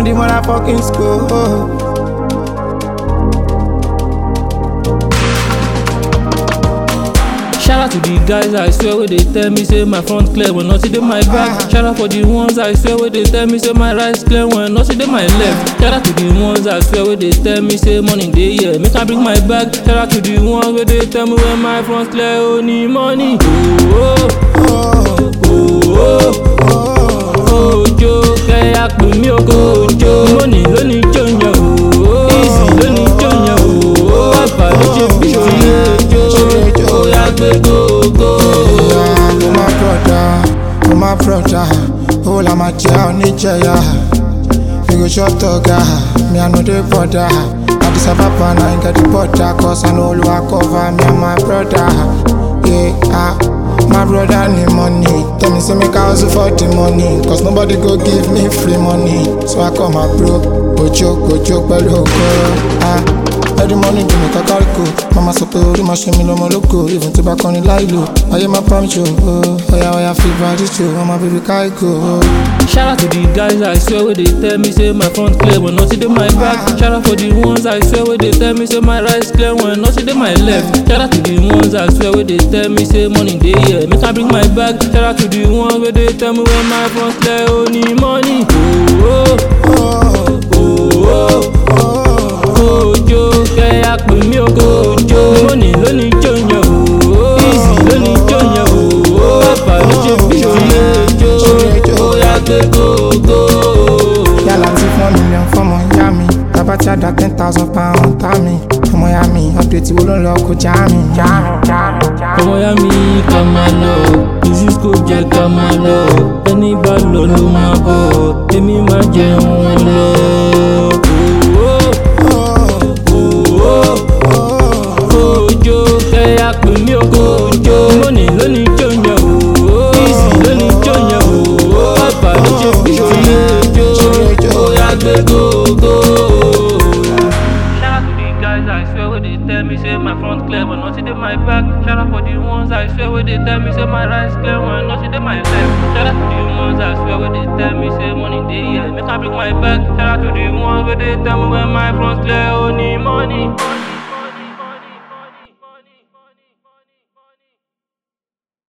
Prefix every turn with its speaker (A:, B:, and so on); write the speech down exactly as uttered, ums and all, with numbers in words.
A: on the motherfucking school.
B: Shout out to the guys I swear where they tell me say my front clear when nothing in my back. Shout out for the ones I swear where they tell me say my right clear when nothing in my left. Shout out to the ones I swear where they tell me say money day yeah make I bring my bag. Shout out to the ones where they tell me when my front clear only money. Oh oh oh oh oh ojo kaya pe mi oko ojo money lóní jọyàn o easy lóní jọyàn o àgbà ló ṣe bí ṣòye ojo oya gbé gógó.
A: Oh my brother, oh my brother, oh la ma jẹ oníjẹyà. We go chop toga, me I no dey bother. Addis Ababa na him get the border, cause I know Oluwa cover me and my brother. Yeah, ah, my brother need money. Tell me say make I hustle for the money, cause nobody go give me free money. So I call my bro, Ojo, Ojo, pẹ̀lú okoro. Ah, every morning give me kakariko. Mama sọ pé orí ma ṣe mi lọ́mọ lóko, even tí bá kọrin láìlò. Ayé máa pa mi jò, oya oya fi body show, ọmọ bíbí káíkò.
B: Shout out to the guys I swear where they tell me say my front clear when nothing in my back. Shout out for the ones I swear where they tell me say my right clear when nothing in my left. Shout out to the ones I swear where they tell me say money day yeah make I bring my bag. Shout out to the ones where they tell me when my front clear only money. Oh oh oh oh oh ojo kaya pe mi oko ojo money lóní jọyàn o easy lóní jọyàn o àgbà ló ṣe bí ṣòye ojo oya gbé gógó.
A: Yàrá tí four million fọmọ ìyá mi, bàbá tí a dá ten thousand pound tá mi. Ọmọ ìyá mi, update wo ló ń lọ kó já mi.
B: ọmọ ya mi ká máa lọ ìṣú kò jẹ́ ká máa lọ ẹni bá lọ ló máa bọ̀ èmi máa jẹun lọ. ojo kẹ́yà pè mí oko ojo money lóní jọyàn o easy lóní jọyàn o àgbà ló ṣe bí ṣòye ojo oya gbé gógó. Shout out to the guys I swear where they tell me say my front clear but nothing in my back. Shout out for the ones I swear where they tell me say my right clear when nothing in my left. Shout out to the ones I swear where they tell me say money day yeah make I bring my bag. Shout out to the ones where they tell me when my front clear only money.